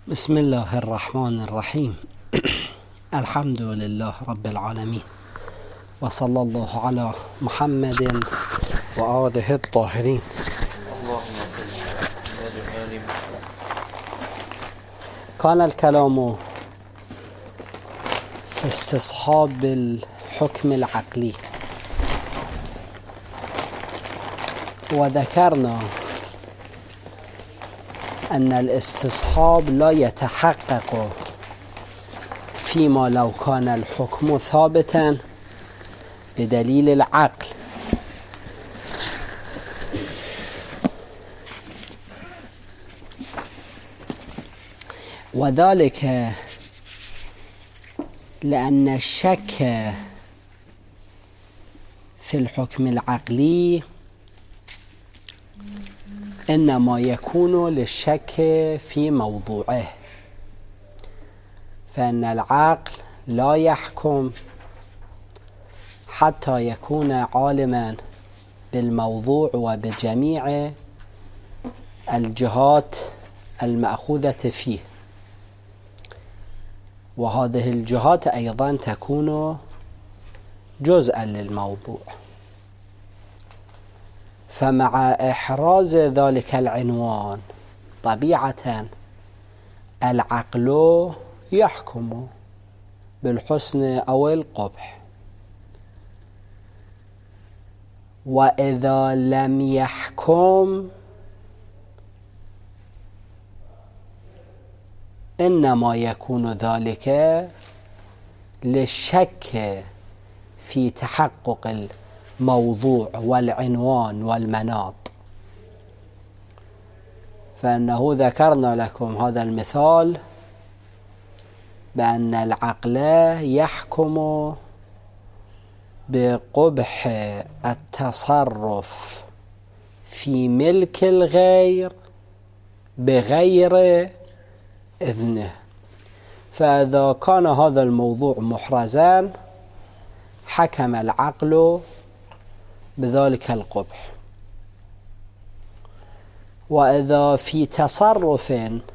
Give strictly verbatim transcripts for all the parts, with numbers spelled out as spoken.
بسم الله الرحمن الرحيم. الحمد لله رب العالمين، وصلى الله على محمد وآله الطاهرين. كان الكلام في استصحاب الحكم العقلي، وذكرنا أن الاستصحاب لا يتحقق فيما لو كان الحكم ثابتا بدليل العقل، وذلك لأن الشك في الحكم العقلي إنما يكون للشك في موضوعه، فإن العقل لا يحكم حتى يكون عالما بالموضوع وبجميع الجهات المأخوذة فيه، وهذه الجهات أيضا تكون جزءا للموضوع. فمع إحراز ذلك العنوان طبيعة العقل يحكم بالحسن أو القبح، وإذا لم يحكم إنما يكون ذلك للشك في تحقق الموضوع والعنوان والمناط. فإنه ذكرنا لكم هذا المثال بأن العقل يحكم بقبح التصرف في ملك الغير بغير إذنه، فإذا كان هذا الموضوع محرزا حكم العقل بذلك القبح. وإذا في تصرف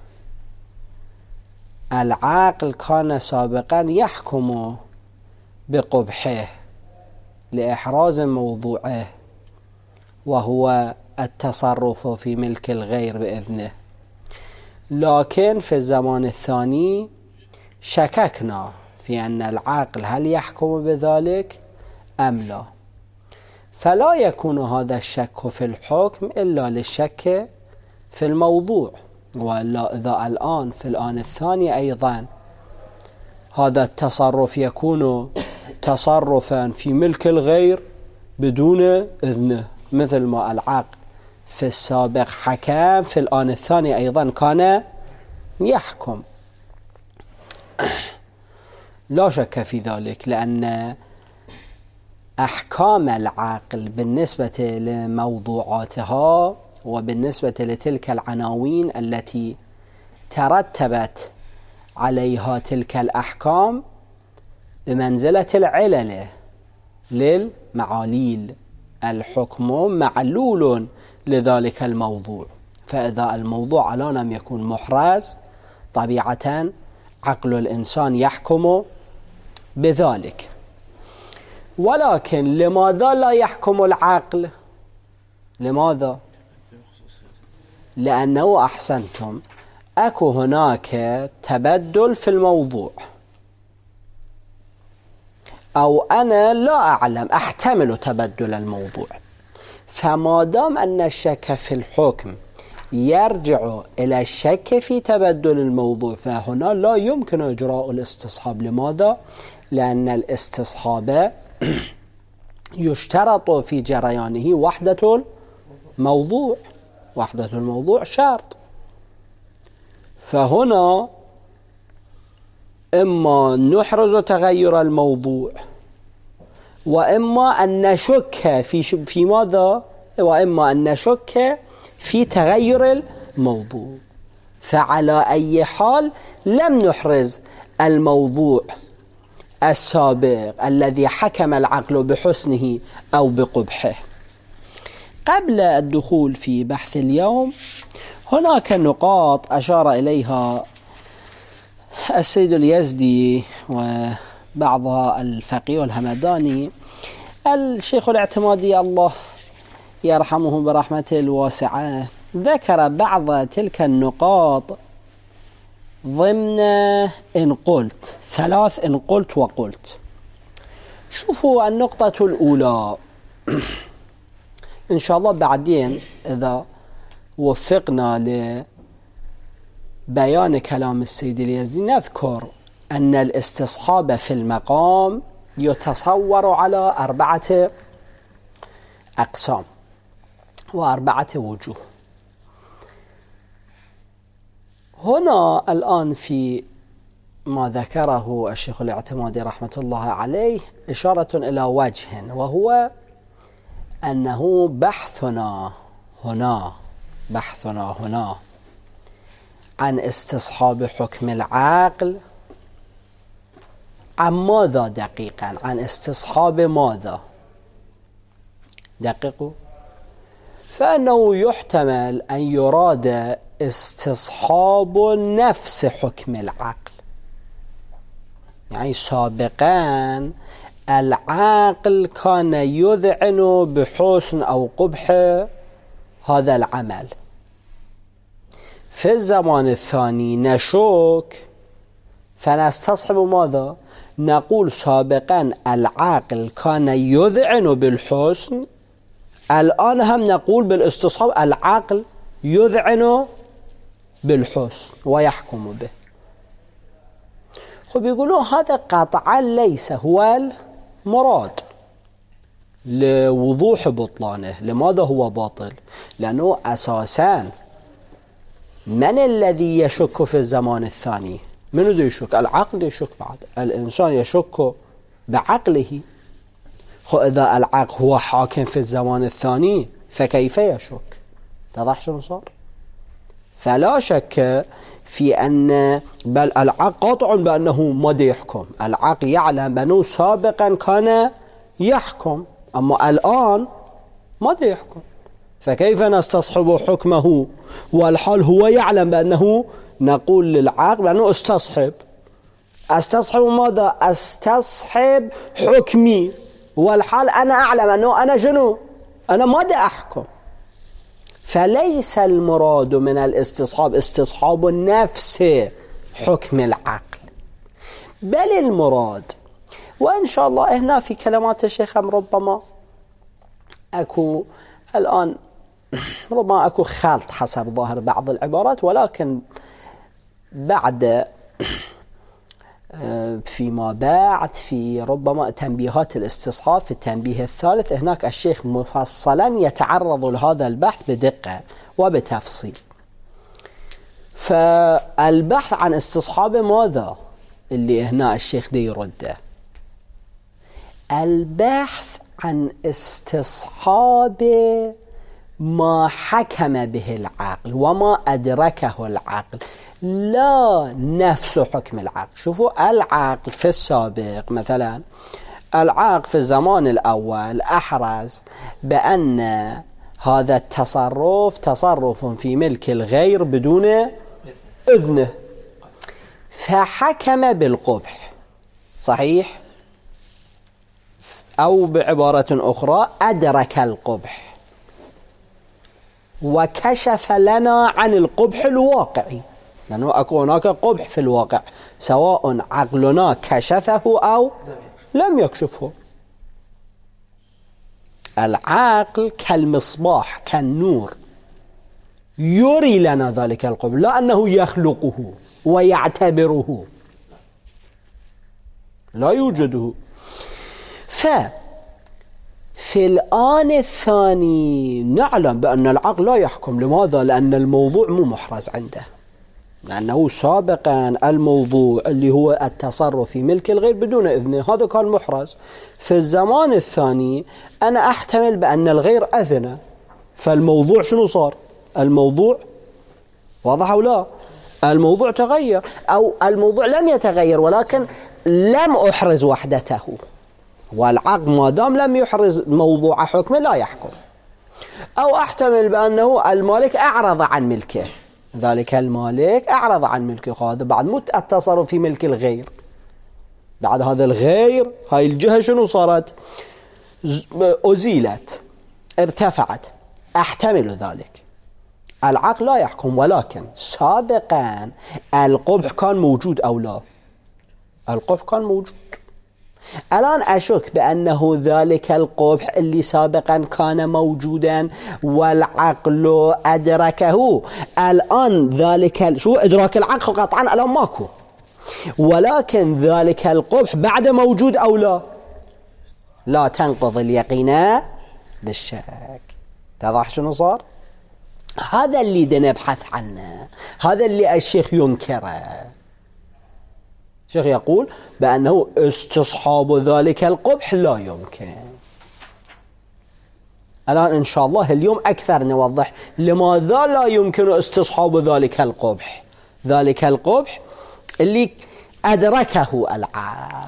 العقل كان سابقا يحكم بقبحه لإحراز موضوعه وهو التصرف في ملك الغير بإذنه، لكن في الزمان الثاني شككنا في أن العقل هل يحكم بذلك أم لا، فلا يكون هذا الشك في الحكم إلا للشك في الموضوع. وإلا إذا الآن في الآن الثاني أيضا هذا التصرف يكون تصرفا في ملك الغير بدون إذنه، مثل ما العقل في السابق حكم في الآن الثاني أيضا كان يحكم، لا شك في ذلك، لأن أحكام العقل بالنسبة لموضوعاتها وبالنسبة لتلك العناوين التي ترتبت عليها تلك الأحكام بمنزلة العلل للمعاليل. الحكم معلول لذلك الموضوع، فإذا الموضوع لا لم يكن محرز طبيعة عقل الإنسان يحكم بذلك. ولكن لماذا لا يحكم العقل؟ لماذا؟ لأنه أحسنتم أكو هناك تبدل في الموضوع، أو أنا لا أعلم أحتمل تبدل الموضوع، فما دام أن الشك في الحكم يرجع إلى الشك في تبدل الموضوع، فهنا لا يمكن إجراء الاستصحاب. لماذا؟ لأن الاستصحاب يشترط في جريانه وحدة الموضوع، وحدة الموضوع شرط. فهنا إما نحرز تغير الموضوع، وإما أن نشك في في ماذا؟ وإما أن نشك في تغير الموضوع. فعلى أي حال لم نحرز الموضوع السابق الذي حكم العقل بحسنه أو بقبحه. قبل الدخول في بحث اليوم هناك نقاط أشار إليها السيد اليزدي وبعض الفقيه والهمداني، الشيخ الاعتمادي الله يرحمه برحمته الواسعة ذكر بعض تلك النقاط ضمن إن قلت، ثلاث إن قلت وقلت. شوفوا النقطة الأولى إن شاء الله بعدين إذا وفقنا لبيان كلام السيد اليزدي نذكر أن الاستصحاب في المقام يتصور على أربعة أقسام وأربعة وجوه. هنا الآن في ما ذكره الشيخ الاعتمادي رحمة الله عليه إشارة إلى وجه، وهو أنه بحثنا هنا بحثنا هنا عن استصحاب حكم العقل عن ماذا دقيقا؟ عن استصحاب ماذا؟ دقيقوا. فإنه يحتمل أن يراد استصحاب نفس حكم العقل، يعني سابقا العقل كان يذعن بحسن أو قبح هذا العمل، في الزمان الثاني نشك فنستصحب ماذا؟ نقول سابقا العقل كان يذعن بالحسن، الآن هم نقول بالاستصحاب العقل يذعن بالحسن ويحكم به. خب يقولوا هذا قطعا ليس هو المراد لوضوح بطلانه. لماذا هو باطل؟ لأنه أساسا من الذي يشك في الزمان الثاني؟ من الذي يشك؟ العقل يشك. بعد الإنسان يشك بعقله. خب إذا العقل هو حاكم في الزمان الثاني فكيف يشك؟ تضح شنو صار؟ فلا شك في أن بل العقل قاطع بأنه ما يحكم. العقل يعلم بأنه سابقا كان يحكم، أما الآن ما يحكم، فكيف نستصحب حكمه والحال هو يعلم بأنه؟ نقول للعقل بأنه استصحب. استصحب ماذا؟ استصحب حكمي، والحال أنا أعلم أنه أنا جنو، أنا ما دا أحكم. فليس المراد من الاستصحاب استصحاب نفس حكم العقل، بل المراد، وإن شاء الله هنا في كلمات الشيخ ربما أكو الآن ربما أكو خلط حسب ظاهر بعض العبارات، ولكن بعد فيما بعد في ربما تنبيهات الاستصحاب في التنبيه الثالث هناك الشيخ مفصلا يتعرض لهذا البحث بدقة وبتفصيل. فالبحث عن استصحاب ماذا اللي هنا الشيخ دي يرده؟ البحث عن استصحاب ما حكم به العقل وما أدركه العقل، لا نفس حكم العقل. شوفوا العقل في السابق مثلا، العقل في الزمان الأول أحرز بأن هذا التصرف تصرف في ملك الغير بدون إذنه، فحكم بالقبح، صحيح؟ أو بعبارة أخرى أدرك القبح وكشف لنا عن القبح الواقعي، لأنه أكو هناك قبح في الواقع سواء عقلنا كشفه أو لم يكشفه. العقل كالمصباح كالنور يري لنا ذلك القبح، لا أنه يخلقه ويعتبره، لا يوجده. ففي الآن الثاني نعلم بأن العقل لا يحكم. لماذا؟ لأن الموضوع مو محرز عنده، لأنه سابقا الموضوع اللي هو التصرف في ملك الغير بدون إذنه هذا كان محرز. في الزمان الثاني أنا أحتمل بأن الغير أذن، فالموضوع شنو صار؟ الموضوع واضح أو لا؟ الموضوع تغير، أو الموضوع لم يتغير ولكن لم أحرز وحدته، والعقل ما دام لم يحرز موضوع حكمه لا يحكم. أو أحتمل بأنه المالك أعرض عن ملكه ذلك المالك أعرض عن ملكه، هذا بعد مو التصرف في ملك الغير، بعد هذا الغير هاي الجهة شنو صارت؟ أزيلت، ارتفعت. أحتمل ذلك. العقل لا يحكم، ولكن سابقا القبح كان موجود أو لا؟ القبح كان موجود. الآن أشك بأنه ذلك القبح اللي سابقا كان موجودا والعقل أدركه، الآن ذلك شو إدراك العقل قطعا الآن ماكو، ولكن ذلك القبح بعد موجود أو لا؟ لا تنقض اليقين بالشك. تضح شنو صار؟ هذا اللي نبحث عنه، هذا اللي الشيخ ينكره. الشيخ يقول بأنه استصحاب ذلك القبح لا يمكن. الآن إن شاء الله اليوم أكثر نوضح لماذا لا يمكن استصحاب ذلك القبح، ذلك القبح اللي أدركه العقل.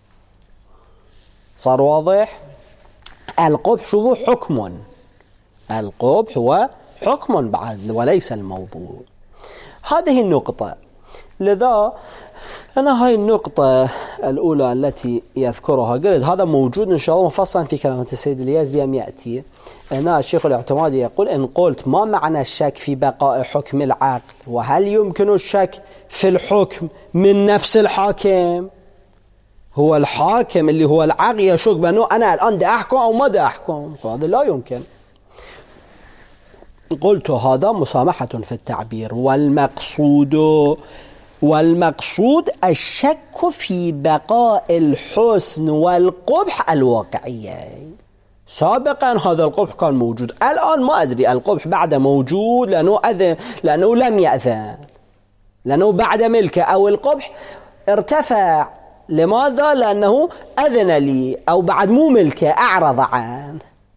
صار واضح؟ القبح شو حكم، القبح هو حكم بعد وليس الموضوع. هذه النقطة. لذا أنا هاي النقطة الأولى التي يذكرها قلت هذا موجود إن شاء الله مفصلا في كلمة السيد اليزدي يأتي. هنا الشيخ الاعتمادي يقول إن قلت ما معنى الشك في بقاء حكم العقل، وهل يمكن الشك في الحكم من نفس الحاكم؟ هو الحاكم اللي هو العقل يشك بأنه أنا الآن دا أحكم أو ما دا أحكم، هذا لا يمكن. قلت هذا مسامحة في التعبير، والمقصود والمقصود الشك في بقاء الحسن والقبح الواقعيين. سابقا هذا القبح كان موجود، الآن ما أدري القبح بعد موجود لأنه أذن، لأنه لم يأذن، لأنه بعد ملكه، أو القبح ارتفع. لماذا؟ لأنه أذن لي، أو بعد مو ملكه أعرض عنه.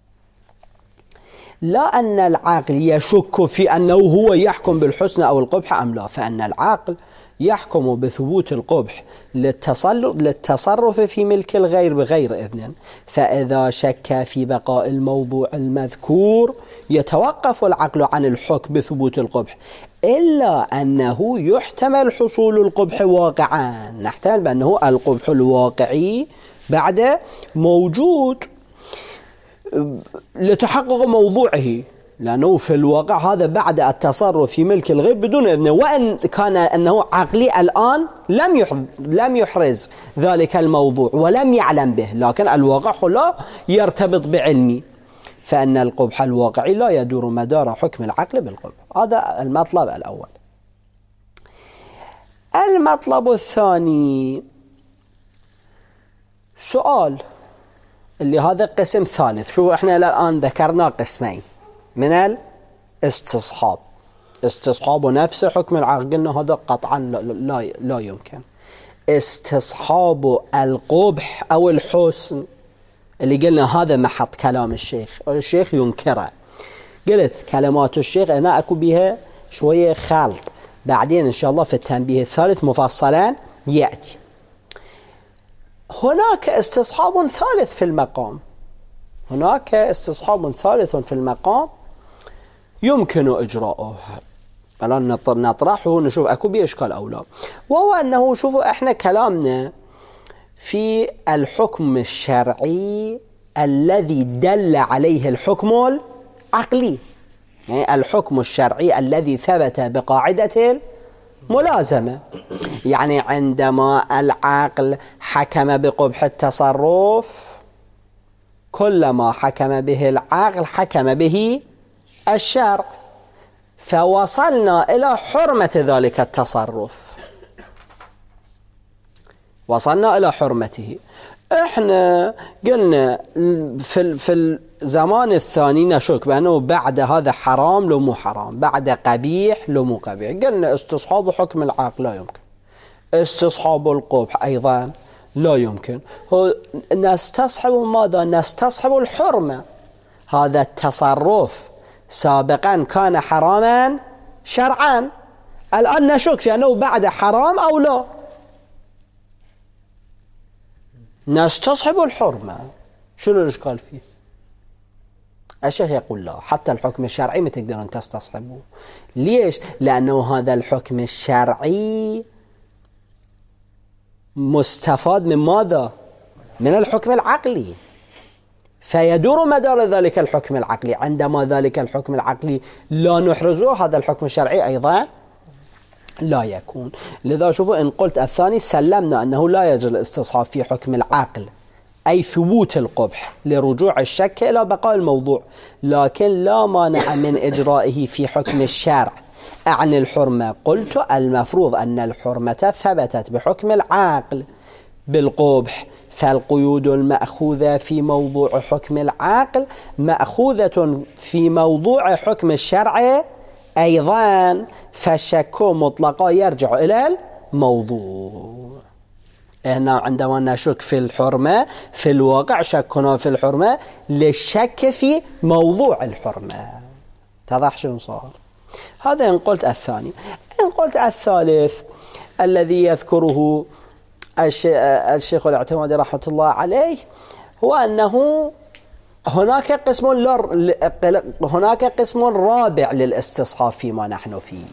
لا أن العقل يشك في أنه هو يحكم بالحسن أو القبح أم لا، فأن العقل يحكم بثبوت القبح للتصرف في ملك الغير بغير إذن. فإذا شك في بقاء الموضوع المذكور يتوقف العقل عن الحكم بثبوت القبح، إلا أنه يحتمل حصول القبح واقعا. نحتمل بأنه القبح الواقعي بعد موجود لتحقق موضوعه، لأنه في الواقع هذا بعد التصرف في ملك الغير بدون إذنه، وإن كان أنه عقلي الآن لم لم يحرز ذلك الموضوع ولم يعلم به، لكن الواقع لا يرتبط بعلمي، فإن القبح الواقعي لا يدور مدار حكم العقل بالقبح. هذا المطلب الأول. المطلب الثاني سؤال اللي هذا قسم ثالث. شوفوا احنا الآن ذكرنا قسمين من الاستصحاب، استصحاب نفس حكم العقل قلنا هذا قطعا لا, لا, لا يمكن. استصحاب القبح أو الحسن اللي قلنا هذا محط كلام الشيخ، الشيخ ينكره. قلت كلمات الشيخ أنا أكو بها شوية خلط، بعدين إن شاء الله في التنبيه الثالث مفصلا يأتي. هناك استصحاب ثالث في المقام، هناك استصحاب ثالث في المقام يمكن إجراؤه. الآن نطرحه نشوف أكو بيه إشكال أو لا، وهو أنه شوفوا إحنا كلامنا في الحكم الشرعي الذي دل عليه الحكم العقلي، يعني الحكم الشرعي الذي ثبت بقاعدة ملازمة. يعني عندما العقل حكم بقبح التصرف، كلما حكم به العقل حكم به الشرع، فوصلنا إلى حرمة ذلك التصرف، وصلنا إلى حرمته. احنا قلنا في في الزمان الثاني نشك بأنه بعد هذا حرام لو مو حرام، بعد قبيح لو مو قبيح. قلنا استصحاب حكم العقل لا يمكن، استصحاب القبح أيضا لا يمكن. هو نستصحب ماذا؟ نستصحب الحرمة. هذا التصرف سابقا كان حراما شرعا، الآن نشك في أنه بعد حرام أو لا، نستصحب الحرمة. شنو الإشكال فيه؟ الشيخ يقول لا، حتى الحكم الشرعي ما تقدرون تستصحبوه. ليش؟ لأنه هذا الحكم الشرعي مستفاد من ماذا؟ من الحكم العقلي، فيدور مدار ذلك الحكم العقلي. عندما ذلك الحكم العقلي لا نحرزه، هذا الحكم الشرعي أيضا لا يكون. لذا شوفوا، إن قلت الثاني سلمنا أنه لا يجوز الاستصحاب في حكم العقل، أي ثبوت القبح لرجوع الشك إلى بقاء الموضوع، لكن لا مانع من إجرائه في حكم الشرع عن الحرمة. قلت المفروض أن الحرمة ثبتت بحكم العقل بالقبح، فالقيود المأخوذة في موضوع حكم العقل مأخوذة في موضوع حكم الشرع أيضا، فالشك مطلقا يرجع إلى الموضوع. هنا عندما نشك في الحرمة، في الواقع شكنا في الحرمة للشك في موضوع الحرمة. تضح شنو صار؟ هذا إن قلت الثاني. إن قلت الثالث الذي يذكره الشيخ الاعتمادي رحمة الله عليه، هو أنه هناك قسم هناك قسم رابع للاستصحاب فيما نحن فيه،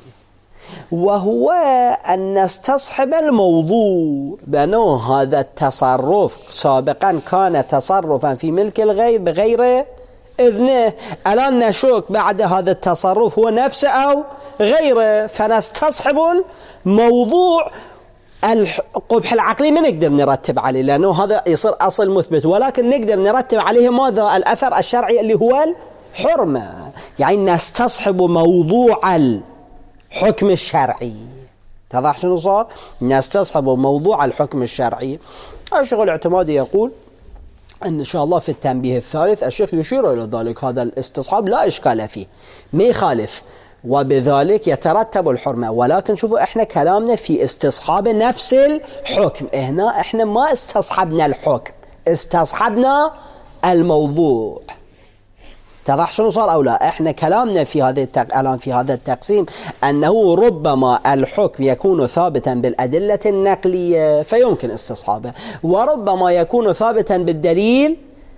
وهو أن نستصحب الموضوع، بأنه هذا التصرف سابقا كان تصرفا في ملك الغير بغير إذنه، الآن نشك بعد هذا التصرف هو نفسه أو غيره، فنستصحب الموضوع. القبح العقلي ما نقدر نرتب عليه لأنه هذا يصير أصل مثبت، ولكن نقدر نرتب عليه ماذا؟ الأثر الشرعي اللي هو الحرمة. يعني نستصحب موضوع الحكم الشرعي. تضح شنو صار؟ نستصحب موضوع الحكم الشرعي. الشيخ الاعتمادي يقول إن شاء الله في التنبيه الثالث الشيخ يشير إلى ذلك، هذا الاستصحاب لا إشكال فيه، ما يخالف، وبذلك يترتب الحرمة. ولكن شوفوا، احنا كلامنا في استصحاب نفس الحكم، هنا احنا ما استصحبنا الحكم، استصحبنا الموضوع. تضح شنو صار أو لا؟ احنا كلامنا في هذا التق... الآن في هذا التقسيم أنه ربما الحكم يكون ثابتا بالأدلة النقلية فيمكن استصحابه، وربما يكون ثابتا بالدليل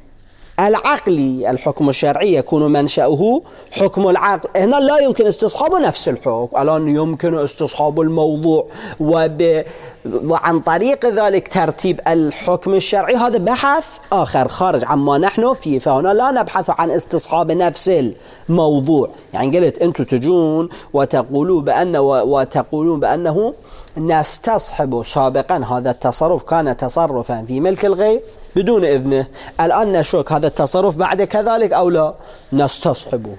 العقلي. الحكم الشرعي يكون منشأه حكم العقل، هنا لا يمكن استصحاب نفس الحكم، الآن يمكن استصحاب الموضوع، وب... وعن طريق ذلك ترتيب الحكم الشرعي. هذا بحث آخر خارج عما نحن فيه، فهنا لا نبحث عن استصحاب نفس الموضوع. يعني قلت أنتم تجون وتقولون بأن وتقولون بأنه نستصحب سابقا هذا التصرف كان تصرفا في ملك الغير بدون إذنه، الآن نشك هذا التصرف بعد كذلك أو لا، نستصحبه.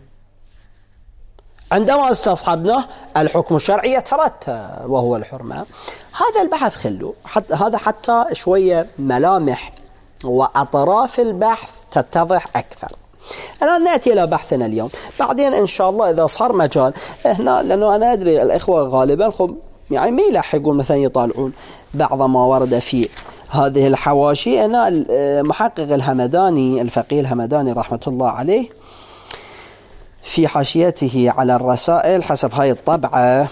عندما استصحبناه الحكم الشرعي يترتب وهو الحرمة. هذا البحث خلو حتى هذا حتى شوية ملامح وأطراف البحث تتضح أكثر. الآن نأتي إلى بحثنا اليوم، بعدين إن شاء الله إذا صار مجال هنا، لأنه أنا أدري الإخوة غالبا خب يعني ما يلحقون مثلا يطالعون بعض ما ورد في هذه الحواشي. أنا محقق الهمداني الفقيه الهمداني رحمة الله عليه في حاشيته على الرسائل حسب هاي الطبعة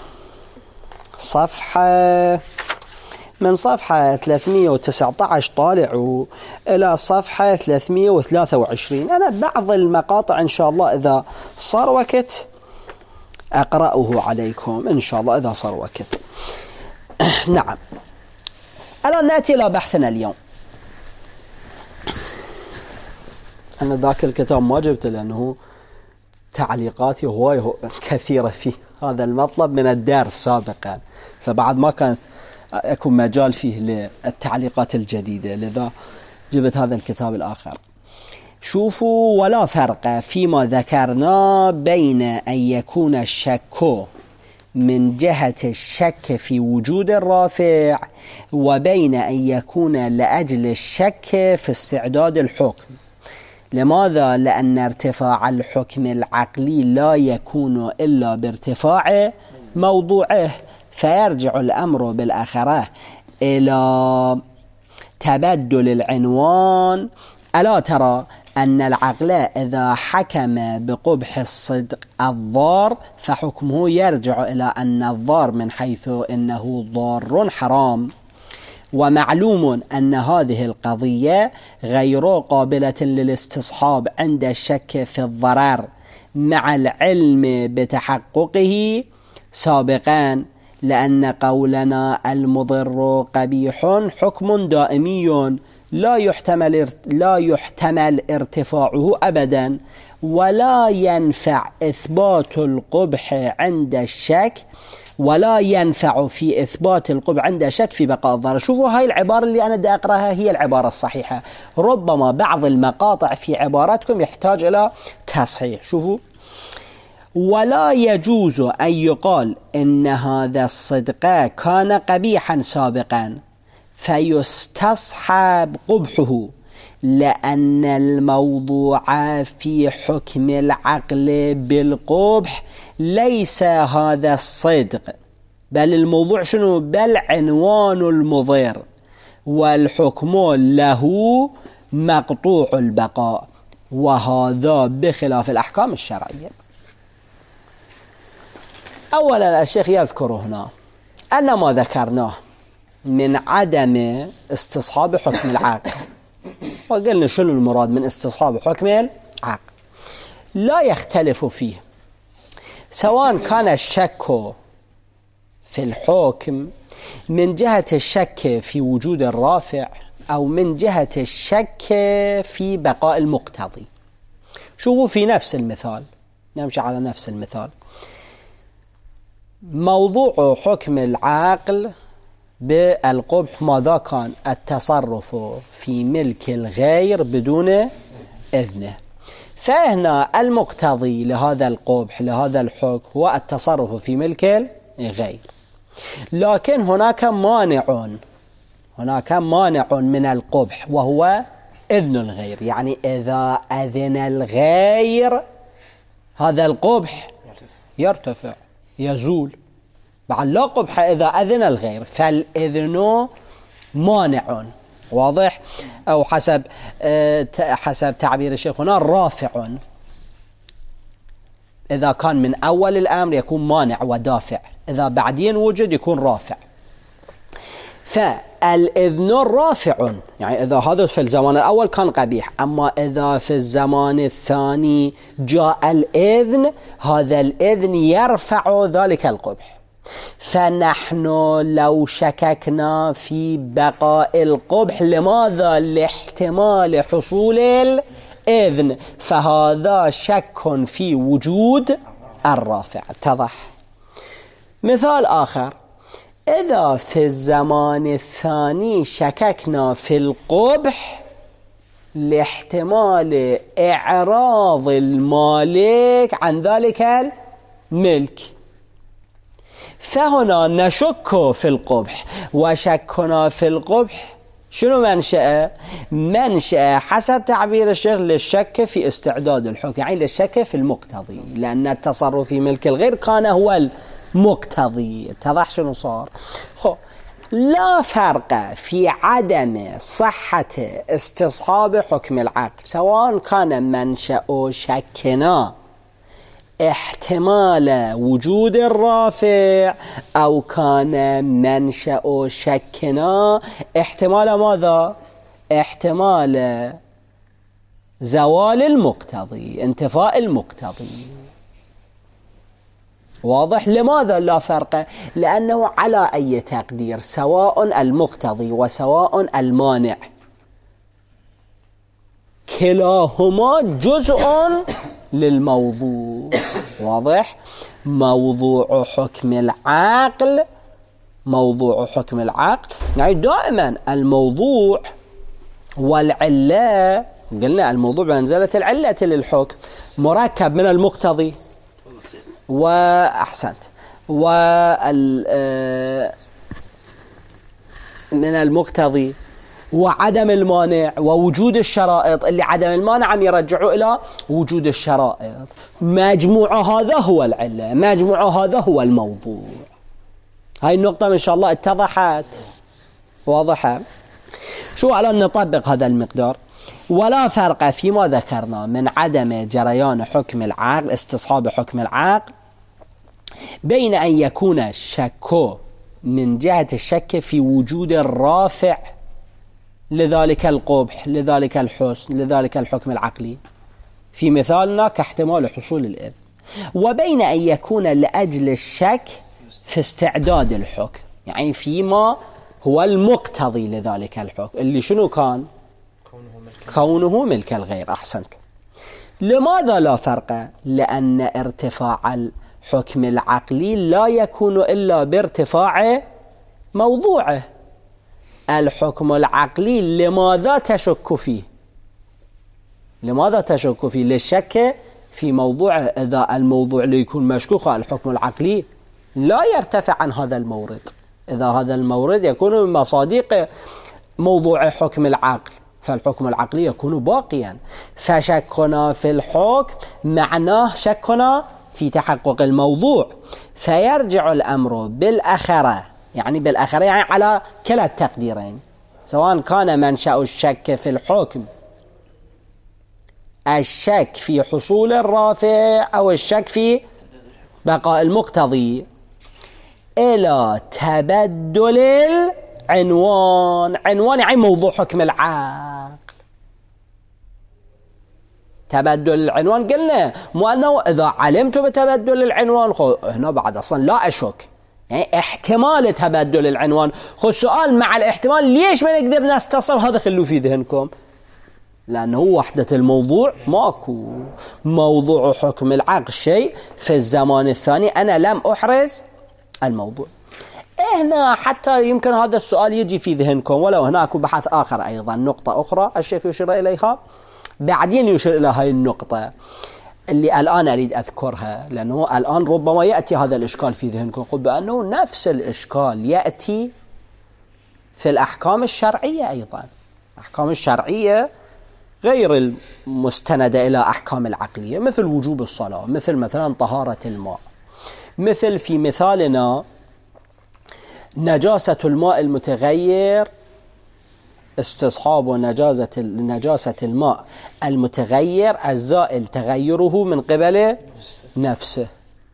صفحة من صفحة ثلاثمئة وتسعة عشر طالعوا إلى صفحة ثلاثمئة وثلاثة وعشرين. أنا بعض المقاطع إن شاء الله إذا صار وقت أقرأه عليكم إن شاء الله إذا صار وقت. نعم، الآن نأتي إلى بحثنا اليوم. أنا ذاك الكتاب ما جبت لأنه تعليقاتي هواي كثيرة في هذا المطلب من الدرس سابقا، فبعد ما كان يكون مجال فيه للتعليقات الجديدة، لذا جبت هذا الكتاب الآخر. شوفوا، ولا فرق فيما ذكرنا بين أن يكون الشك من جهة الشك في وجود الرافع وبين أن يكون لأجل الشك في استعداد الحكم. لماذا؟ لأن ارتفاع الحكم العقلي لا يكون إلا بارتفاع موضوعه، فيرجع الأمر بالآخرة إلى تبدل العنوان. ألا ترى أن العقل إذا حكم بقبح الصدق الضار فحكمه يرجع إلى أن الضار من حيث إنه ضار حرام، ومعلوم أن هذه القضية غير قابلة للاستصحاب عند الشك في الضرر مع العلم بتحققه سابقا، لأن قولنا المضر قبيح حكم دائمي لا يحتمل لا يحتمل ارتفاعه أبدا، ولا ينفع إثبات القبح عند الشك ولا ينفع في إثبات القبح عند الشك في بقاء الضرر. شوفوا هاي العبارة اللي أنا دا أقرأها هي العبارة الصحيحة، ربما بعض المقاطع في عباراتكم يحتاج إلى تصحيح. شوفوا: ولا يجوز أن يقال إن هذا الصدق كان قبيحا سابقا فيستصحب قبحه، لأن الموضوع في حكم العقل بالقبح ليس هذا الصدق، بل الموضوع شنو؟ بل عنوان المضر، والحكم له مقطوع البقاء، وهذا بخلاف الأحكام الشرعية. أولا الشيخ يذكر هنا أن ما ذكرناه من عدم استصحاب حكم العقل، وقلنا شنو المراد من استصحاب حكم العقل، لا يختلف فيه، سواء كان الشك في الحكم من جهة الشك في وجود الرافع أو من جهة الشك في بقاء المقتضي. شوفوا في نفس المثال، نمشي على نفس المثال، موضوع حكم العقل بالقبح ماذا كان؟ التصرف في ملك الغير بدون إذنه، فهنا المقتضي لهذا القبح لهذا الحكم هو التصرف في ملك الغير، لكن هناك مانع هناك مانع من القبح وهو إذن الغير، يعني إذا أذن الغير هذا القبح يرتفع يزول، بعد لا قبح إذا أذن الغير، فالإذن مانع، واضح؟ أو حسب حسب تعبير الشيخ هنا رافع، إذا كان من أول الأمر يكون مانع ودافع، إذا بعدين وجد يكون رافع. فالإذن رافع، يعني إذا هذا في الزمان الأول كان قبيح، أما إذا في الزمان الثاني جاء الإذن، هذا الإذن يرفع ذلك القبح. فنحن لو شككنا في بقاء القبح، لماذا؟ لاحتمال حصول الإذن، فهذا شك في وجود الرافع. اتضح؟ مثال آخر، إذا في الزمان الثاني شككنا في القبح لاحتمال إعراض المالك عن ذلك الملك، فهنا نشك في القبح، وشكنا في القبح شنو منشأ؟ منشأ حسب تعبير الشيخ للشك في استعداد الحكم، يعني للشك في المقتضي، لأن التصرف في ملك الغير كان هو المقتضي. اتضح شنو صار؟ خب لا فرق في عدم صحة استصحاب حكم العقل، سواء كان منشأ شكنا احتمال وجود الرافع أو كان منشأ شكنا احتمال ماذا؟ احتمال زوال المقتضي، انتفاء المقتضي. واضح؟ لماذا لا فرق؟ لأنه على أي تقدير سواء المقتضي وسواء المانع كلاهما جزء للموضوع. واضح؟ موضوع حكم العقل موضوع حكم العقل يعني دائما الموضوع والعلة، قلنا الموضوع بمنزلة العلة للحكم، مركب من المقتضي وأحسنت وال من المقتضي وعدم المانع ووجود الشرائط، اللي عدم المانع عم يرجعوا إلى وجود الشرائط. مجموع هذا هو العلة، مجموع هذا هو الموضوع. هاي النقطة إن شاء الله اتضحت، واضحة. شو على أن نطبق هذا المقدار؟ ولا فرق فيما ذكرنا من عدم جريان حكم العقل، استصحاب حكم العقل، بين أن يكون الشك من جهة الشك في وجود الرافع لذلك القبح، لذلك الحسن، لذلك الحكم العقلي في مثالنا كاحتمال حصول الإذن، وبين أن يكون لأجل الشك في استعداد الحكم، يعني فيما هو المقتضي لذلك الحكم اللي شنو كان؟ كونه ملك الغير. أحسنت. لماذا لا فرق؟ لأن ارتفاع الحكم العقلي لا يكون إلا بارتفاع موضوعه. الحكم العقلي لماذا تشك فيه؟ لماذا تشك فيه؟ للشك في موضوعه. إذا الموضوع اللي يكون مشكوك الحكم العقلي لا يرتفع عن هذا المورد، إذا هذا المورد يكون من مصادق موضوع حكم العقل فالحكم العقلي يكون باقيا. فشكنا في الحكم معناه شكنا في تحقق الموضوع، فيرجع الأمر بالأخرة، يعني بالأخرة يعني على كلا التقديرين، سواء كان منشأ الشك في الحكم الشك في حصول الرافع أو الشك في بقاء المقتضي، إلى تبدل العنوان. عنوان يعني موضوع حكم العقل. تبدل العنوان قلنا مو أنه إذا علمت بتبدل العنوان خو هنا بعد أصلا لا أشك، يعني احتمال تبدل العنوان. خو السؤال مع الاحتمال ليش ما نقدر نستصب؟ هذا خلوه في ذهنكم، لأنه وحدة الموضوع ماكو. موضوع حكم العقل شيء، في الزمان الثاني أنا لم أحرز الموضوع. هنا حتى يمكن هذا السؤال يجي في ذهنكم، ولو هناك بحث آخر أيضا، نقطة أخرى الشيخ يشير إليها بعدين يشير إلى هاي النقطة اللي الآن أريد أذكرها، لأنه الآن ربما يأتي هذا الإشكال في ذهنكم، قل بأنه نفس الإشكال يأتي في الأحكام الشرعية أيضا. الأحكام الشرعية غير المستندة إلى أحكام العقلية، مثل وجوب الصلاة، مثل مثلا طهارة الماء، مثل في مثالنا نجاسة الماء المتغير، استصحاب نجاسة نجاسة الماء المتغير الزائل تغيره من قبل نفسه.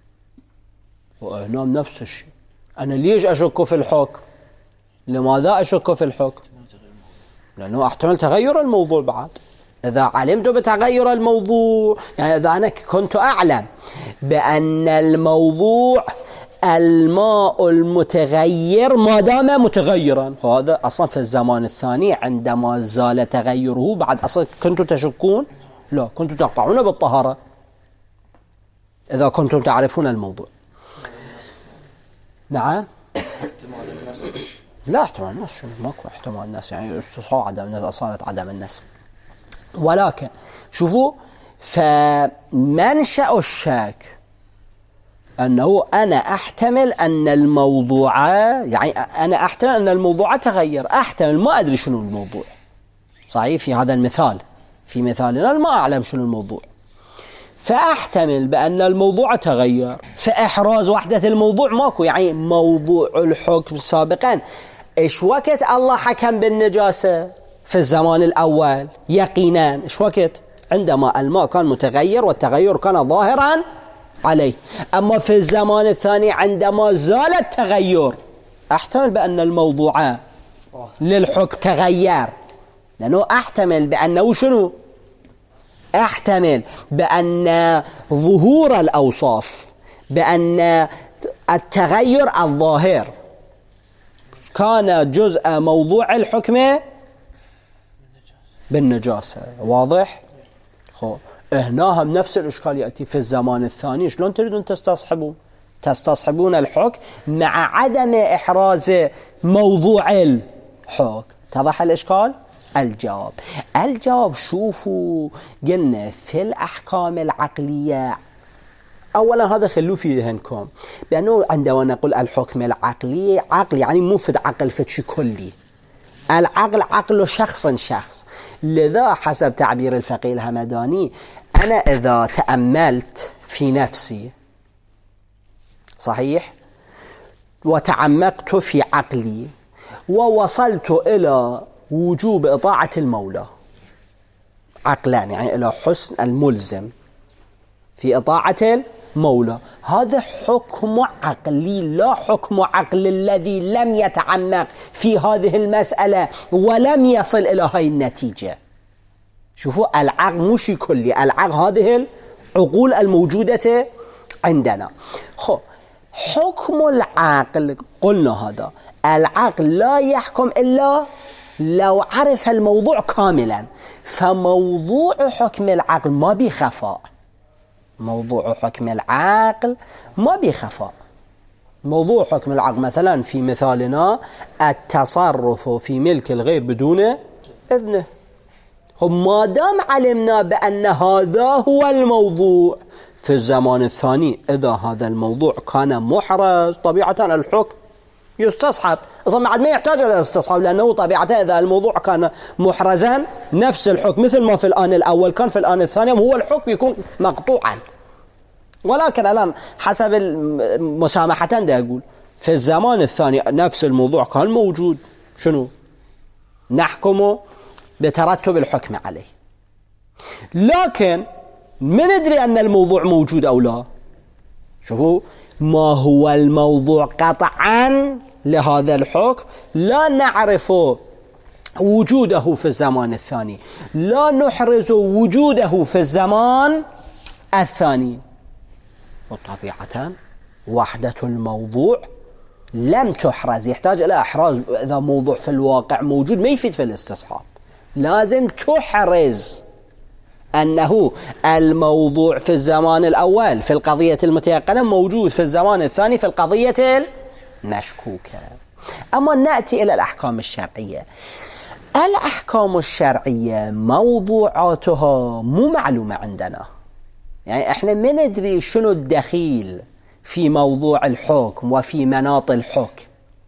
وهنا نفس الشيء. أنا ليش أشك في الحكم؟ لماذا أشك في الحكم؟ لأنه احتمال تغير الموضوع بعد. إذا علمت بتغير الموضوع، يعني إذا أنا كنت أعلم بأن الموضوع الماء المتغير ما دام متغيرا، هذا أصلا في الزمان الثاني عندما زال تغيره بعد أصلا كنتم تشكون؟ لا، كنتم تقطعون بالطهارة إذا كنتم تعرفون الموضوع. نعم. لا احتمال الناس شنو؟ ماكو احتمال الناس، يعني استصحاب عدم الناس، أصالة عدم الناس. ولكن شوفوا، فمنشأ الشك أنه أنا أحتمل أن الموضوع، يعني أنا أحتمل أن الموضوع تغير، أحتمل ما أدري شنو الموضوع. صحيح في هذا المثال، في مثالنا ما أعلم شنو الموضوع، فأحتمل بأن الموضوع تغير، فإحراز وحدة الموضوع ماكو. يعني موضوع الحكم سابقا إيش وقت الله حكم بالنجاسة في الزمان الأول؟ يقينا إيش وقت؟ عندما الماء كان متغير والتغير كان ظاهرا عليه. أما في الزمان الثاني عندما زال التغير أحتمل بأن الموضوع للحكم تغير، لأنه أحتمل بأنه شنو؟ أحتمل بأن ظهور الأوصاف، بأن التغير الظاهر كان جزء موضوع الحكم بالنجاسة. واضح؟ خو هنا هم نفس الإشكال يأتي في الزمان الثاني. شلون تريدون تستصحبون؟ تستصحبون الحكم مع عدم إحراز موضوع الحكم. اتضح الإشكال؟ الجواب الجواب شوفوا، قلنا في الأحكام العقلية أولا هذا خلوه في ذهنكم، بأنه عندما نقول الحكم العقلي، عقل يعني مو فد عقل فد شيء كلي، العقل عقل شخص شخص. لذا حسب تعبير الفقيه الهمداني، أنا إذا تأملت في نفسي صحيح وتعمقت في عقلي ووصلت إلى وجوب إطاعة المولى عقلان، يعني إلى حسن الملزم في إطاعة مولى. هذا حكم عقلي لا حكم عقل الذي لم يتعمق في هذه المسألة ولم يصل إلى هاي النتيجة. شوفوا العقل مش كلي، العقل هذه العقول الموجودة عندنا. خو حكم العقل قلنا هذا العقل لا يحكم إلا لو عرف الموضوع كاملا، فموضوع حكم العقل ما بخفاء. موضوع حكم العقل ما بخفاء. موضوع حكم العقل مثلا في مثالنا التصرف في ملك الغير بدون إذنه. خب ما دام علمنا بأن هذا هو الموضوع في الزمان الثاني، إذا هذا الموضوع كان محرز طبيعة الحكم يستصحب. أصلا ما عاد ما يحتاج إلى استصحاب، لأنه طبيعة إذا الموضوع كان محرزا نفس الحكم مثل ما في الآن الأول كان في الآن الثاني، هو الحكم يكون مقطوعا. ولكن الآن حسب المسامحة ده أقول في الزمان الثاني نفس الموضوع كان موجود، شنو نحكمه بترتب الحكم عليه. لكن من ندري أن الموضوع موجود أو لا؟ شوفوا ما هو الموضوع قطعا لهذا الحكم لا نعرف وجوده في الزمان الثاني، لا نحرز وجوده في الزمان الثاني. وطبيعة وحدة الموضوع لم تحرز، يحتاج إلى إحراز. إذا موضوع في الواقع موجود ما يفيد في الاستصحاب، لازم تحرز أنه الموضوع في الزمان الأول في القضية المتيقنة موجود في الزمان الثاني في القضية المشكوكة. أما نأتي إلى الأحكام الشرعية. الأحكام الشرعية موضوعاتها مو معلومة عندنا، يعني إحنا ما ندري شنو الدخيل في موضوع الحكم وفي مناط الحكم،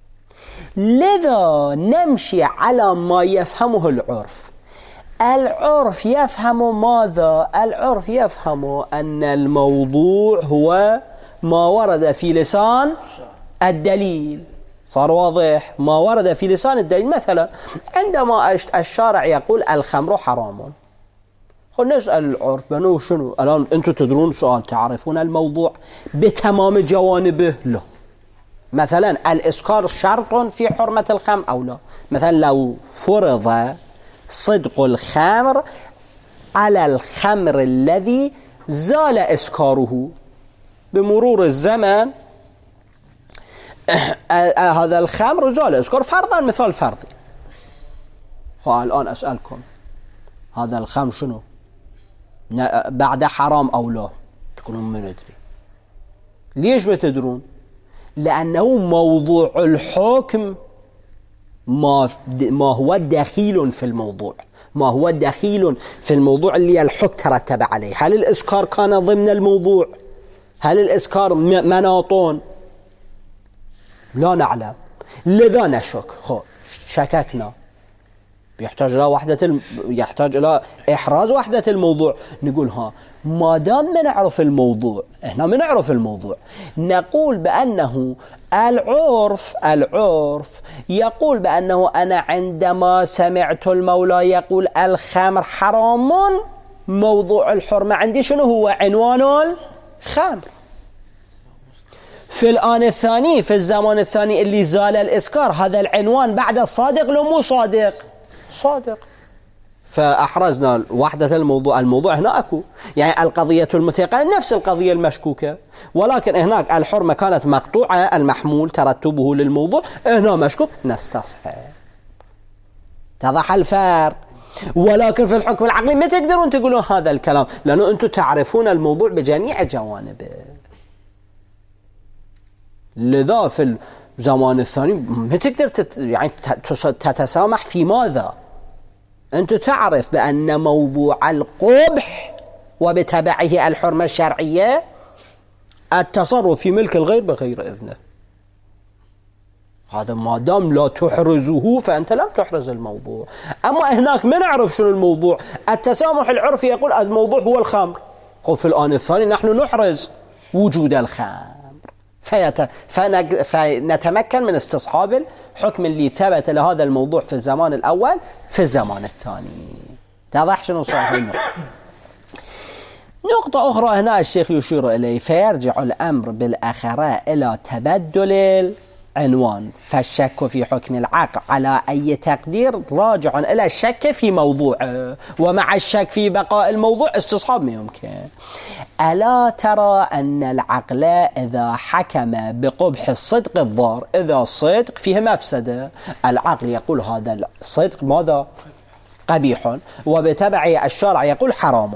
لذا نمشي على ما يفهمه العرف. العرف يفهم ماذا؟ العرف يفهم أن الموضوع هو ما ورد في لسان الدليل. صار واضح؟ ما ورد في لسان الدليل. مثلا عندما الشارع يقول الخمر حرام، خل نسأل العرف بنو شنو الآن أنتم تدرون سؤال تعرفون الموضوع بتمام جوانبه؟ لا. مثلا الإسكار شرط في حرمة الخمر أو لا؟ مثلا لو فرض صدق الخمر على الخمر الذي زال إسكاره بمرور الزمن، هذا الخمر زال إسكار فرضا، مثال فرضي. فالآن أسألكم هذا الخمر شنو بعد حرام أو لا؟ تقولون ما ندري. ليش ما تدرون؟ لأنه موضوع الحكم ما ما هو دخيل في الموضوع، ما هو دخيل في الموضوع اللي الحكم ترتب عليه. هل الإسكار كان ضمن الموضوع؟ هل الإسكار مناطون؟ لا نعلم، لذا نشك. خو شككنا، يحتاج إلى وحدة الم... يحتاج إلى إحراز وحدة الموضوع. نقول ها ما دام ما نعرف الموضوع، إحنا ما نعرف الموضوع، نقول بأنه العرف العرف يقول بأنه أنا عندما سمعت المولى يقول الخمر حرام، موضوع الحرمة عندي شنو هو؟ عنوان الخمر. في الآن الثاني في الزمان الثاني اللي زال الإسكار، هذا العنوان بعد الصادق لو مو صادق؟ صادق. فأحرزنا وحدة الموضوع. الموضوع هنا أكو، يعني القضية المتيقنة نفس القضية المشكوكة، ولكن هناك الحرمة كانت مقطوعة المحمول ترتبه للموضوع، هنا مشكوك نستصحب. اتضح الفرق. ولكن في الحكم العقلي ما تقدرون تقولون هذا الكلام، لأنه أنتم تعرفون الموضوع بجميع جوانبه. لذا في الزمان الثاني ما تقدر تت... يعني تتسامح في ماذا؟ أنت تعرف بأن موضوع القبح وبتبعه الحرمة الشرعية التصرف في ملك الغير بغير إذنه. هذا ما دام لا تحرزه فأنت لم تحرز الموضوع. أما هناك ما نعرف شنو الموضوع. التسامح العرفي يقول الموضوع هو الخمر، في الآن الثاني نحن نحرز وجود الخمر، فيت... فنج... فنتمكن من استصحاب الحكم اللي ثبت لهذا الموضوع في الزمان الأول في الزمان الثاني. تضح شنو صحيح؟ نقطة أخرى هنا الشيخ يشير إليه، فيرجع الأمر بالأخرى إلى تبدل العنوان، فالشك في حكم العقل على أي تقدير راجع إلى الشك في موضوعه، ومع الشك في بقاء الموضوع استصحاب ما يمكن. ألا ترى أن العقل إذا حكم بقبح الصدق الضار، إذا الصدق فيه مفسدة، العقل يقول هذا الصدق ماذا؟ قبيح، وبتبعه الشرع يقول حرام.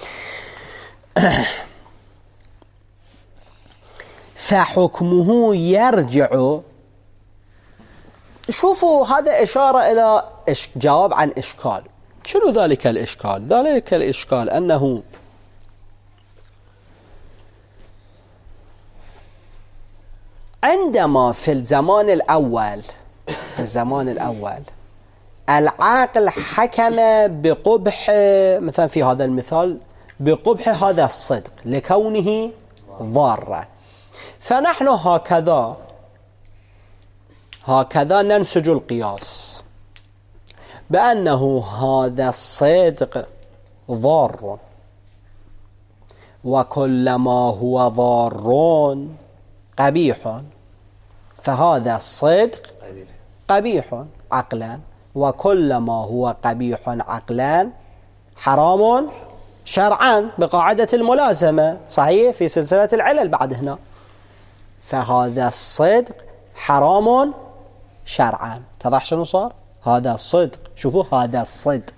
فحكمه يرجع. شوفوا هذا إشارة إلى جواب عن إشكال. شنو ذلك الإشكال؟ ذلك الإشكال أنه عندما في الزمان الأول في الزمان الأول العاقل حكم بقبح، مثلا في هذا المثال بقبح هذا الصدق لكونه ضارا، فنحن هكذا هكذا ننسج القياس بأنه هذا الصدق ضار، وكلما هو ضار قبيح، فهذا الصدق قبيح عقلا، وكلما هو قبيح عقلا حرام شرعا بقاعدة الملازمة، صحيح في سلسلة العلل بعد هنا. فهذا الصدق حرام شرعا. اتضح شنو صار؟ هذا الصدق، شوفوا هذا الصدق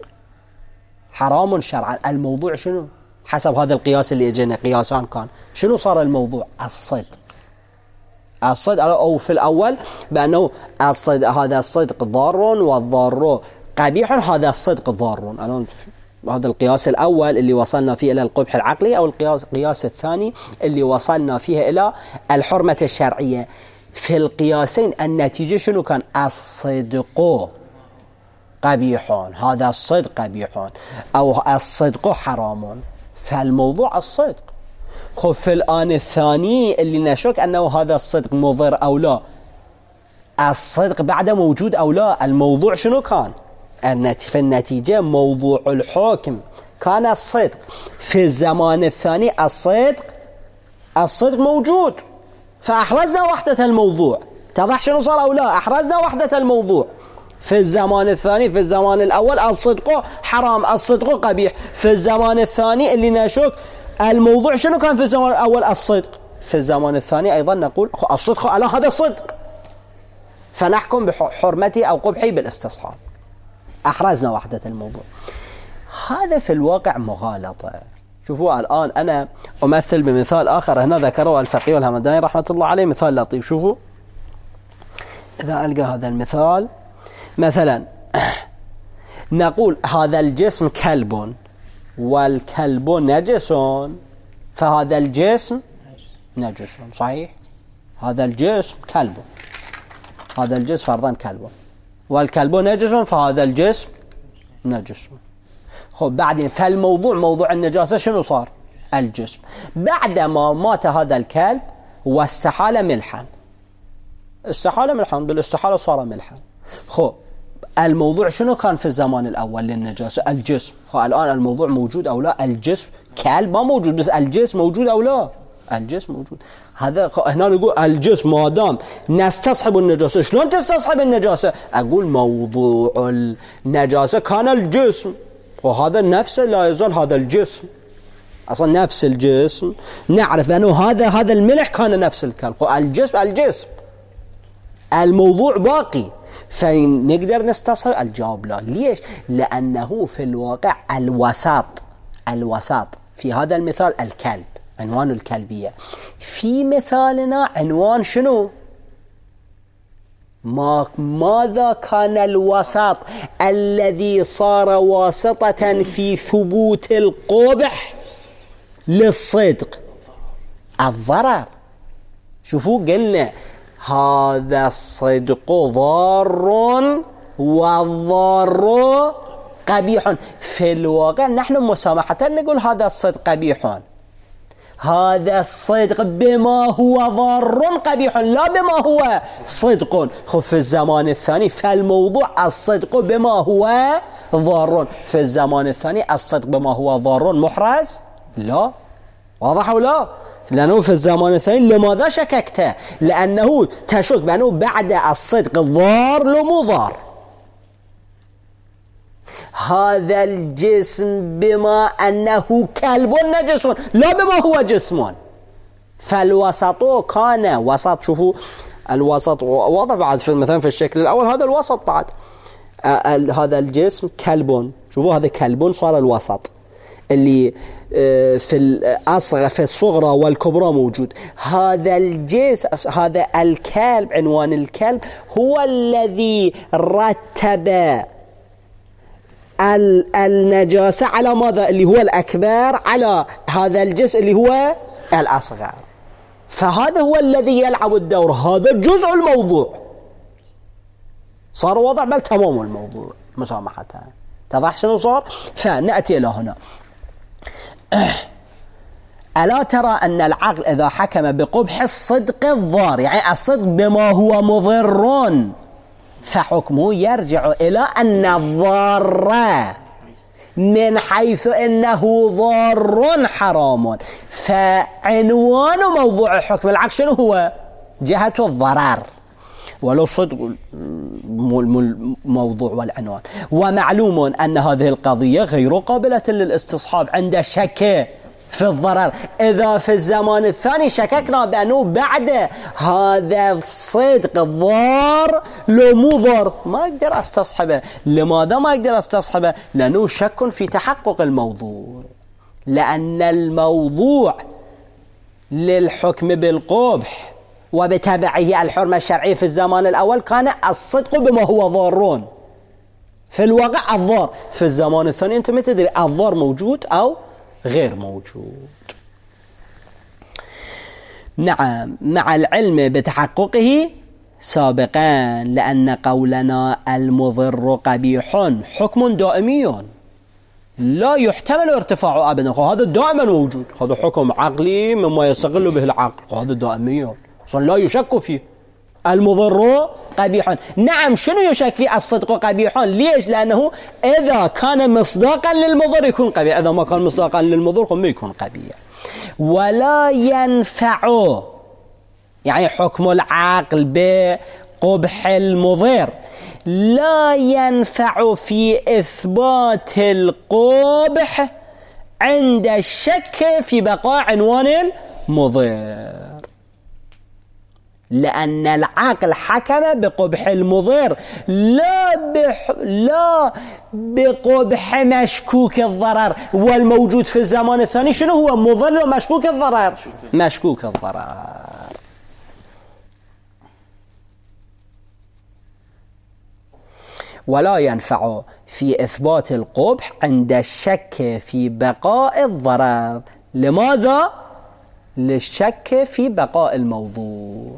حرام شرعا. الموضوع شنو؟ حسب هذا القياس اللي اجينا قياسان كان، شنو صار الموضوع؟ الصدق. الصدق أو في الأول بأنه الصدق هذا الصدق ضار والضار قبيح، هذا الصدق ضار. هذا القياس الأول اللي وصلنا فيه إلى القبح العقلي، أو القياس القياس الثاني اللي وصلنا فيه إلى الحرمة الشرعية. في القياسين النتيجة شنو كان؟ الصدق قبيح، هذا الصدق قبيح، أو الصدق حرام. فالموضوع الصدق. خب في الآن الثاني اللي نشك أنه هذا الصدق مضر أو لا، الصدق بعد موجود أو لا، الموضوع شنو كان؟ في النتيجة موضوع الحكم كان الصدق. في الزمان الثاني الصدق الصدق موجود، فأحرزنا وحدة الموضوع. اتضح شنو صار أو لا؟ أحرزنا وحدة الموضوع. في الزمان الثاني في الزمان الأول الصدق حرام، الصدق قبيح. في الزمان الثاني اللي نشك الموضوع شنو كان؟ في الزمان الأول الصدق، في الزمان الثاني أيضا نقول الصدق على هذا الصدق، فنحكم بحرمته أو قبحه بالاستصحاب. أحرزنا وحدة الموضوع. هذا في الواقع مغالطة. شوفوا الآن أنا أمثل بمثال آخر هنا ذكره الفقيه والهمداني رحمة الله عليه، مثال لطيف. شوفوا إذا ألقى هذا المثال، مثلا نقول هذا الجسم كلب والكلب نجس، فهذا الجسم نجس، صحيح؟ هذا الجسم كلب، هذا الجسم فرضا كلب، والكلب نجس، فهذا الجسم نجس. خب بعدين فالموضوع موضوع النجاسة شنو صار؟ الجسم. بعدما مات هذا الكلب واستحال ملحا، استحال ملحا، بالاستحالة صار ملحا. خب الموضوع شنو كان في الزمان الأول للنجاسة؟ الجسم. خب الآن الموضوع موجود أو لا؟ الجسم كلب ما موجود، بس الجسم موجود أو لا؟ الجسم موجود. هذا هنا نقول الجسم ما دام نستصحب النجاسة. شلون تستصحب النجاسة؟ أقول موضوع النجاسة كان الجسم، وهذا نفسه لا يزال هذا الجسم، أصلا نفس الجسم. نعرف أنه هذا هذا الملح كان نفس الكلب، الجسم الجسم الموضوع باقي، فنقدر نستصحب. الجواب لا. ليش؟ لأنه في الواقع الوساط الوساط في هذا المثال الكلب، عنوان الكلبية. في مثالنا عنوان شنو؟ ما ماذا كان الوساط الذي صار واسطة في ثبوت القبح للصدق؟ الضرر. شوفوا قلنا هذا الصدق ضار والضار قبيح. في الواقع نحن مسامحة نقول هذا الصدق قبيح، هذا الصدق بما هو ضار قبيح لا بما هو صدق. خب في الزمان الثاني فالموضوع الصدق بما هو ضار، في الزمان الثاني الصدق بما هو ضار محرز لا، واضح أو لا؟ لأنه في الزمان الثاني لماذا شككت؟ لأنه تشك بأنه بعد الصدق ضار لو مو ضار. هذا الجسم بما أنه كلب نجس لا بما هو جسم، فالوسط كان وسط. شوفوا الوسط واضح بعد في مثلا في الشكل الأول، هذا الوسط بعد آه هذا الجسم كلب، شوفوا هذا كلب صار الوسط اللي في الأصغر في الصغرى والكبرى موجود. هذا الجسم هذا الكلب، عنوان الكلب هو الذي رتب النجاسة على ماذا؟ اللي هو الأكبر على هذا الجسم اللي هو الأصغر، فهذا هو الذي يلعب الدور. هذا جزء الموضوع، صار واضح بل تمام الموضوع مسامحة. تضح شنو صار؟ فنأتي إلى هنا. ألا ترى أن العقل إذا حكم بقبح الصدق الضار، يعني الصدق بما هو مضر، فحكمه يرجع إلى أن الضار من حيث أنه ضار حرام، فعنوان موضوع حكم العقل شنو هو؟ جهة الضرر، ولو صدق الموضوع والعنوان. ومعلوم أن هذه القضية غير قابلة للاستصحاب عند الشك في الضرر. إذا في الزمان الثاني شككنا بأنه بعد هذا الصدق ضار لو مو ضار، ما أقدر استصحبه. لماذا ما أقدر استصحبه؟ لأنه شك في تحقق الموضوع، لأن الموضوع للحكم بالقبح وبتبعه الحرمة الشرعية في الزمان الأول كان الصدق بما هو ضار، في الواقع الضار. في الزمان الثاني أنت ما تدري الضار موجود أو غير موجود. نعم، مع العلم بتحققه سابقا، لأن قولنا المضر قبيح حكم دائمي لا يحتمل ارتفاعه أبدا. هذا دائما موجود، هذا حكم عقلي مما يستغل به العقل، هذا دائمي أصلا لا يشك فيه. المضر قبيح، نعم شنو يشك فيه؟ الصدق قبيح. ليش؟ لأنه إذا كان مصداقا للمضر يكون قبيح، إذا ما كان مصداقا للمضر ما يكون قبيح. ولا ينفع، يعني حكم العقل بقبح المضر لا ينفع في إثبات القبح عند الشك في بقاء عنوان المضر، لأن العقل حكم بقبح المضر لا بح لا بقبح مشكوك الضرر. والموجود في الزمان الثاني شنو هو؟ مضر ومشكوك الضرر، مشكوك الضرر. ولا ينفع في إثبات القبح عند الشك في بقاء الضرر. لماذا؟ للشك في بقاء الموضوع،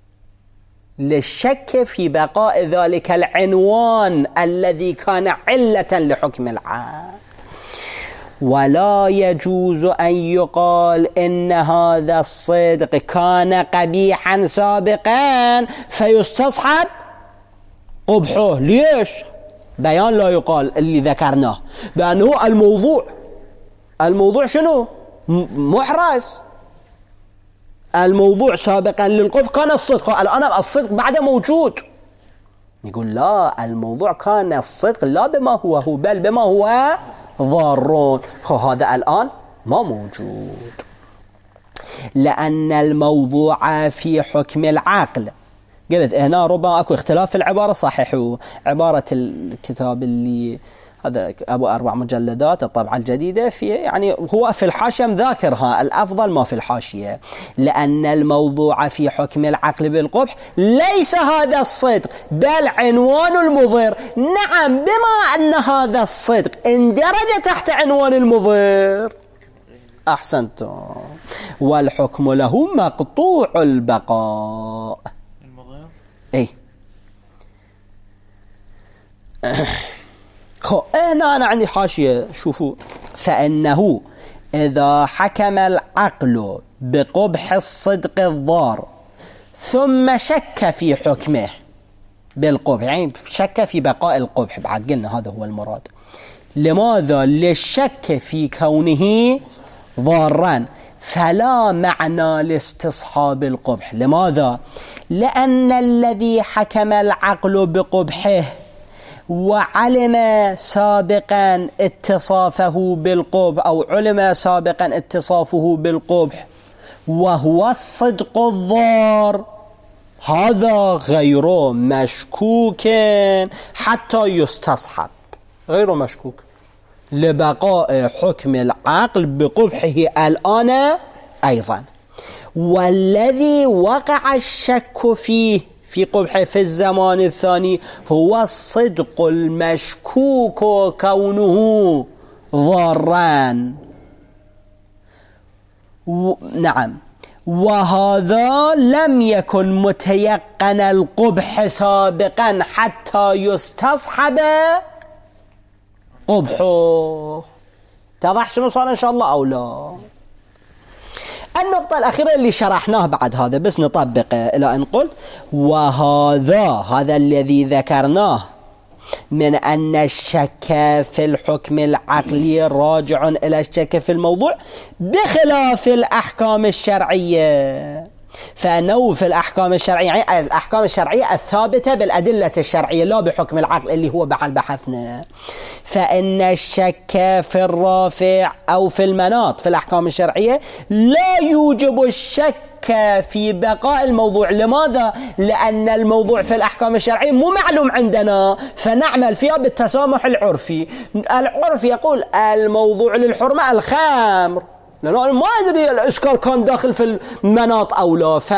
للشك في بقاء ذلك العنوان الذي كان علة لحكم العقل. ولا يجوز أن يقال إن هذا الصدق كان قبيحا سابقا فيستصحب قبحه. ليش؟ بيان لا يقال اللي ذكرناه بأنه الموضوع الموضوع شنو؟ محرز. الموضوع سابقا للقبح كان الصدق، الآن الصدق بعد موجود. يقول لا، الموضوع كان الصدق لا بما هو هو بل بما هو ضار، هذا الآن ما موجود. لأن الموضوع في حكم العقل، قلت هنا ربما أكو اختلاف في العبارة، صحيح عبارة الكتاب اللي هذا أبو أربع مجلدات الطبعة الجديدة، في يعني هو في الحاشية ذاكرها، الأفضل ما في الحاشية. لأن الموضوع في حكم العقل بالقبح ليس هذا الصدق بل عنوان المضر. نعم، بما أن هذا الصدق اندرج تحت عنوان المضر. أحسنتم. والحكم له مقطوع البقاء. المضر إيه خو هنا أنا عندي حاشية، شوفوا. فإنه إذا حكم العقل بقبح الصدق الضار ثم شك في حكمه بالقبح، يعني شك في بقاء القبح، بعد قلنا هذا هو المراد. لماذا؟ للشك في كونه ضارا فلا معنى لاستصحاب القبح. لماذا؟ لأن الذي حكم العقل بقبحه وعلم سابقا اتصافه بالقبح أو علم سابقا اتصافه بالقبح وهو الصدق الضار، هذا غير مشكوك حتى يستصحب، غير مشكوك لبقاء حكم العقل بقبحه الآن أيضا. والذي وقع الشك فيه في قبحه في الزمان الثاني هو الصدق المشكوك كونه ضارا. نعم، وهذا لم يكن متيقن القبح سابقا حتى يستصحب قبحه. اتضح شنو صار إن شاء الله أو لا؟ النقطة الأخيرة اللي شرحناه بعد هذا بس نطبق إلى أن قلت وهذا هذا الذي ذكرناه من أن الشك في الحكم العقلي راجع إلى الشك في الموضوع بخلاف الأحكام الشرعية، فأنه في الأحكام الشرعية الأحكام الشرعية الثابتة بالأدلة الشرعية لا بحكم العقل اللي هو بعد بحثنا، فإن الشك في الرافع أو في المناط في الأحكام الشرعية لا يوجب الشك في بقاء الموضوع. لماذا؟ لأن الموضوع في الأحكام الشرعية مو معلوم عندنا، فنعمل فيها بالتسامح العرفي. العرف يقول الموضوع للحرمة الخمر، لأنه ما أدري الإسكار كان داخل في المناط أو لا، ف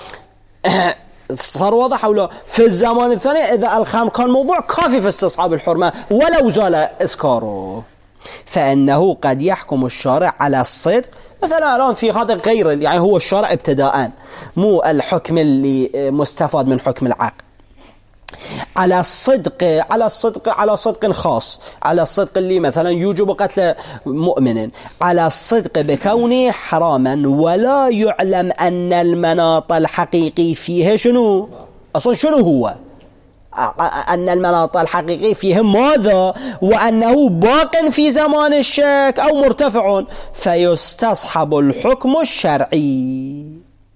صار واضح أو لا. في الزمان الثاني إذا الخمر كان موضوع كافي في استصحاب الحرمة ولو زال إسكاره، فإنه قد يحكم الشارع على الصدق. مثلا الآن في هذا غير يعني هو الشارع ابتداء مو الحكم اللي مستفاد من حكم العقل، على الصدق على الصدق على صدق خاص، على الصدق اللي مثلا يوجب قتل مؤمن، على الصدق بكونه حراما ولا يعلم أن المناط الحقيقي فيه شنو أصلا شنو هو، أن المناط الحقيقي فيه ماذا، وأنه باق في زمان الشك أو مرتفع، فيستصحب الحكم الشرعي.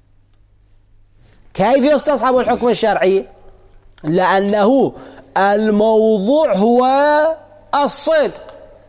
كيف يستصحب الحكم الشرعي؟ لأنه الموضوع هو الصدق،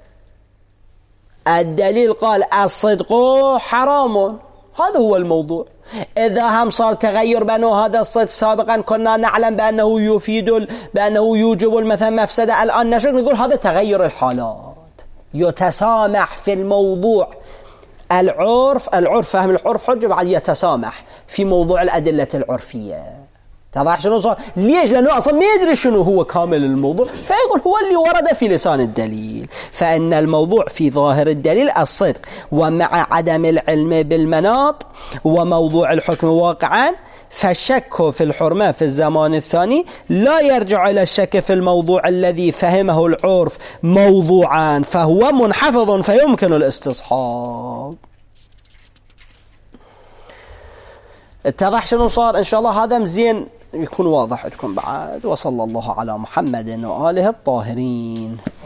الدليل قال الصدق حرام، هذا هو الموضوع. إذا هم صار تغير بأنه هذا الصدق سابقا كنا نعلم بأنه يفيد بأنه يوجب المثل مفسدة، الآن نشك نقول هذا تغير الحالات، يتسامح في الموضوع. العرف العرف فهم العرف حجة، بعد يتسامح في موضوع الأدلة العرفية. تضح شنو صار؟ ليش؟ لأنه أصلا ما يدري شنو هو كامل الموضوع، فيقول هو اللي ورد في لسان الدليل. فإن الموضوع في ظاهر الدليل الصدق، ومع عدم العلم بالمناط وموضوع الحكم واقعا، فالشك في الحرمة في الزمان الثاني لا يرجع إلى الشك في الموضوع الذي فهمه العرف موضوعا، فهو منحفظ فيمكن الاستصحاب. اتضح شنو صار؟ إن شاء الله هذا مزين يكون واضح لكم بعد. وصلى الله على محمد وآله الطاهرين.